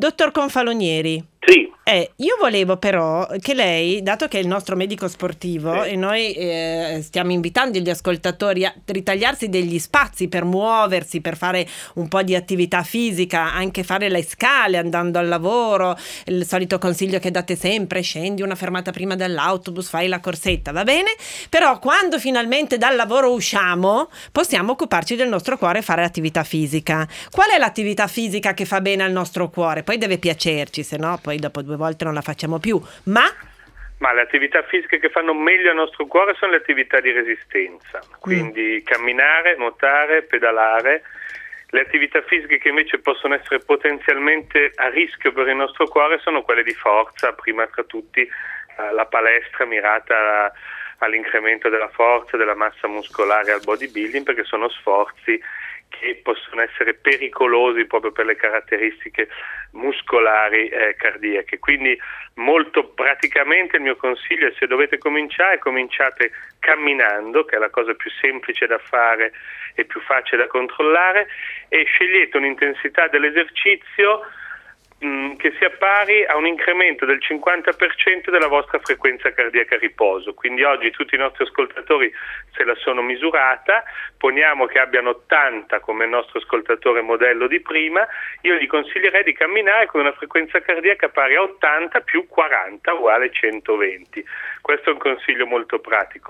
Dottor Confalonieri. Sì. Io volevo però che lei, dato che è il nostro medico sportivo, e noi stiamo invitando gli ascoltatori a ritagliarsi degli spazi per muoversi, per fare un po' di attività fisica, anche fare le scale andando al lavoro, il solito consiglio che date sempre: scendi una fermata prima dell'autobus, fai la corsetta, va bene? Però quando finalmente dal lavoro usciamo, possiamo occuparci del nostro cuore e fare attività fisica. Qual è l'attività fisica che fa bene al nostro cuore? Poi deve piacerci, se no poi dopo 2 volte non la facciamo più, ma le attività fisiche che fanno meglio al nostro cuore sono le attività di resistenza, quindi camminare, nuotare, pedalare. Le attività fisiche che invece possono essere potenzialmente a rischio per il nostro cuore sono quelle di forza, prima tra tutti la palestra mirata all'incremento della forza, della massa muscolare, al bodybuilding, perché sono sforzi che possono essere pericolosi proprio per le caratteristiche muscolari cardiache. Quindi molto praticamente il mio consiglio è: se dovete cominciare, cominciate camminando, che è la cosa più semplice da fare e più facile da controllare, e scegliete un'intensità dell'esercizio che sia pari a un incremento del 50% della vostra frequenza cardiaca a riposo. Quindi oggi tutti i nostri ascoltatori se la sono misurata, poniamo che abbiano 80 come il nostro ascoltatore modello di prima, io gli consiglierei di camminare con una frequenza cardiaca pari a 80 più 40 uguale 120. Questo è un consiglio molto pratico.